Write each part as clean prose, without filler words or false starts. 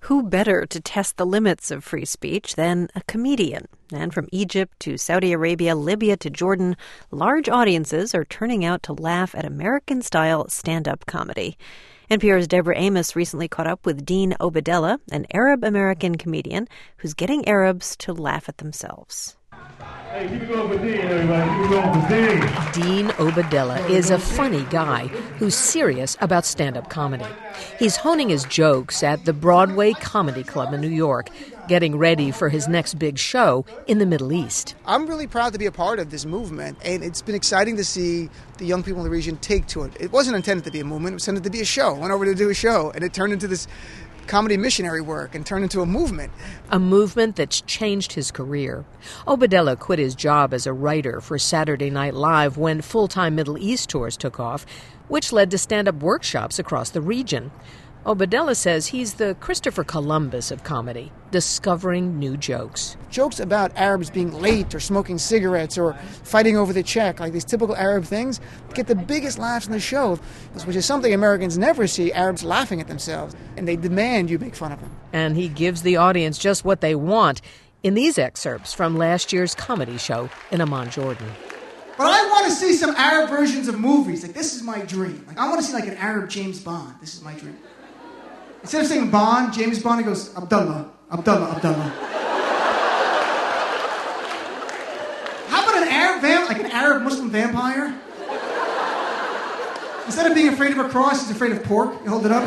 Who better to test the limits of free speech than a comedian? And from Egypt to Saudi Arabia, Libya to Jordan, large audiences are turning out to laugh at American-style stand-up comedy. NPR's Deborah Amos recently caught up with Dean Obeidallah, an Arab-American comedian who's getting Arabs to laugh at themselves. Hey, keep it going for Dean, everybody. Keep it going for Dean. Dean Obeidallah is a funny guy who's serious about stand-up comedy. He's honing his jokes at the Broadway Comedy Club in New York, getting ready for his next big show in the Middle East. I'm really proud to be a part of this movement, and it's been exciting to see the young people in the region take to it. It wasn't intended to be a movement, it was intended to be a show. I went over to do a show, and it turned into this comedy missionary work and turned into a movement. A movement that's changed his career. Obeidallah quit his job as a writer for Saturday Night Live when full-time Middle East tours took off, which led to stand-up workshops across the region. Obeidallah says he's the Christopher Columbus of comedy, discovering new jokes. Jokes about Arabs being late or smoking cigarettes or fighting over the check, like these typical Arab things, get the biggest laughs in the show, which is something Americans never see, Arabs laughing at themselves, and they demand you make fun of them. And he gives the audience just what they want in these excerpts from last year's comedy show in Amman, Jordan. But I want to see some Arab versions of movies. Like, this is my dream. Like, I want to see like an Arab James Bond. This is my dream. Instead of saying Bond, James Bond, he goes, Abdullah, Abdullah, Abdullah. How about an Arab like an Arab Muslim vampire? Instead of being afraid of a cross, he's afraid of pork. You hold it up.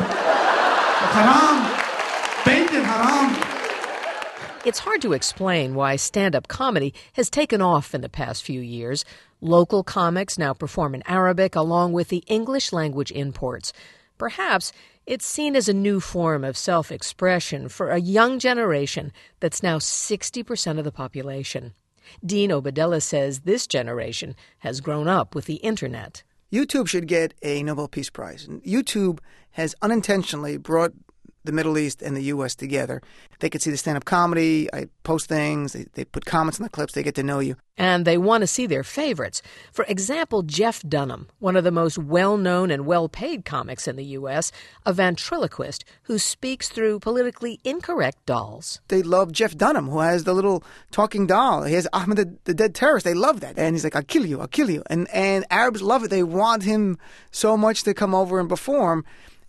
Haram. Bacon, haram. It's hard to explain why stand-up comedy has taken off in the past few years. Local comics now perform in Arabic along with the English language imports. Perhaps it's seen as a new form of self-expression for a young generation that's now 60% of the population. Dean Obeidallah says this generation has grown up with the Internet. YouTube should get a Nobel Peace Prize. YouTube has unintentionally brought the Middle East and the U.S. together. They could see the stand-up comedy, I post things, they put comments on the clips, they get to know you. And they want to see their favorites. For example, Jeff Dunham, one of the most well-known and well-paid comics in the U.S., a ventriloquist who speaks through politically incorrect dolls. They love Jeff Dunham, who has the little talking doll. He has Ahmed the dead terrorist. They love that. And he's like, I'll kill you, I'll kill you. And Arabs love it. They want him so much to come over and perform.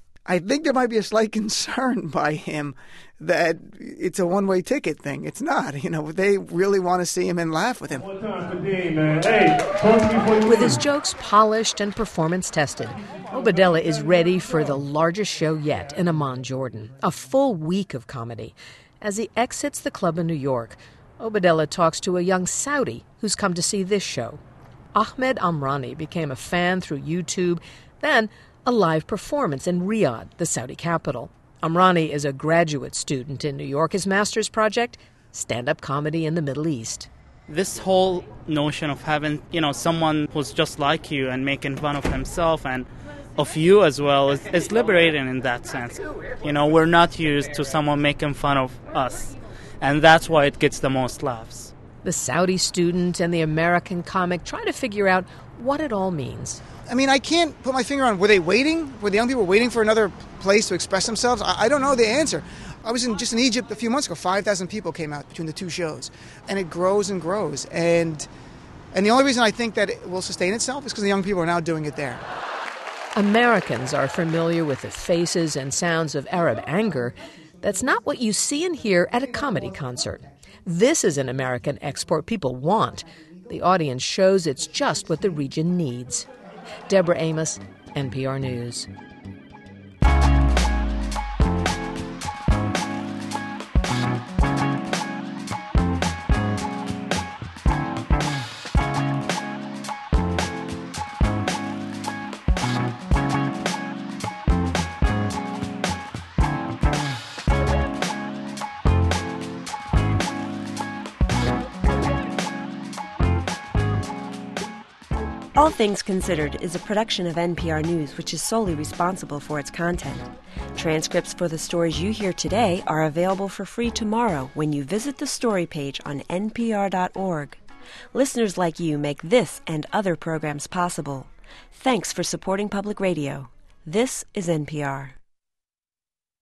I think there might be a slight concern by him that it's a one-way ticket thing. It's not. They really want to see him and laugh with him. One time for Dean, man. Hey, talk to me before you... With his jokes polished and performance-tested, Obeidallah is ready for the largest show yet in Amman, Jordan, a full week of comedy. As he exits the club in New York, Obeidallah talks to a young Saudi who's come to see this show. Ahmed Amrani became a fan through YouTube, then a live performance in Riyadh, the Saudi capital. Amrani is a graduate student in New York. His master's project, stand-up comedy in the Middle East. This whole notion of having, someone who's just like you and making fun of himself and of you as well is liberating in that sense. We're not used to someone making fun of us, and that's why it gets the most laughs. The Saudi student and the American comic try to figure out what it all means. I can't put my finger on, were they waiting? Were the young people waiting for another place to express themselves? I don't know the answer. I was just in Egypt a few months ago. 5,000 people came out between the two shows. And it grows and grows. And the only reason I think that it will sustain itself is because the young people are now doing it there. Americans are familiar with the faces and sounds of Arab anger. That's not what you see and hear at a comedy concert. This is an American export people want. The audience shows it's just what the region needs. Deborah Amos, NPR News. All Things Considered is a production of NPR News, which is solely responsible for its content. Transcripts for the stories you hear today are available for free tomorrow when you visit the story page on npr.org. Listeners like you make this and other programs possible. Thanks for supporting public radio. This is NPR.